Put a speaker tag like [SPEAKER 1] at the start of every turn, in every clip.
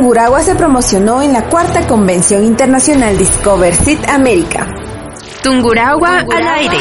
[SPEAKER 1] Tungurahua se promocionó en la 4ª Convención Internacional Discover Seed America.
[SPEAKER 2] Tungurahua al aire.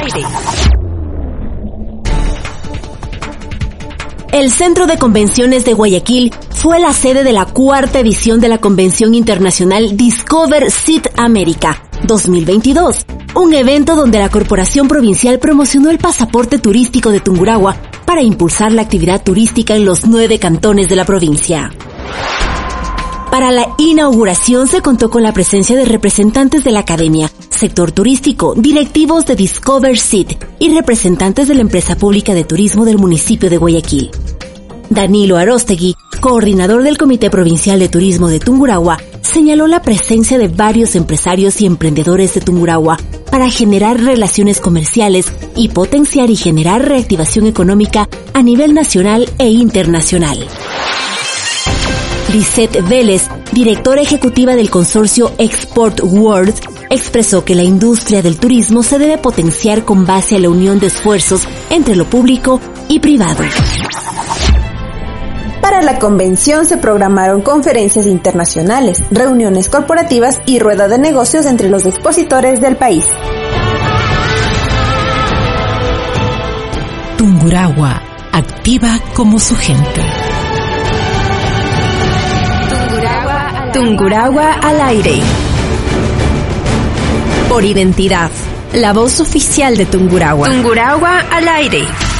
[SPEAKER 3] El Centro de Convenciones de Guayaquil fue la sede de la 4ª edición de la Convención Internacional Discover Seed America 2022, un evento donde la Corporación Provincial promocionó el pasaporte turístico de Tungurahua para impulsar la actividad turística en los 9 cantones de la provincia. Para la inauguración se contó con la presencia de representantes de la academia, sector turístico, directivos de Discover Seed y representantes de la empresa pública de turismo del municipio de Guayaquil. Danilo Arostegui, coordinador del Comité Provincial de Turismo de Tungurahua, señaló la presencia de varios empresarios y emprendedores de Tungurahua para generar relaciones comerciales y potenciar y generar reactivación económica a nivel nacional e internacional. Lisette Vélez, directora ejecutiva del consorcio Export World, expresó que la industria del turismo se debe potenciar con base a la unión de esfuerzos entre lo público y privado.
[SPEAKER 1] Para la convención se programaron conferencias internacionales, reuniones corporativas y rueda de negocios entre los expositores del país.
[SPEAKER 4] Tungurahua, activa como su gente.
[SPEAKER 2] Tungurahua al aire. Por identidad, la voz oficial de Tungurahua. Tungurahua al aire.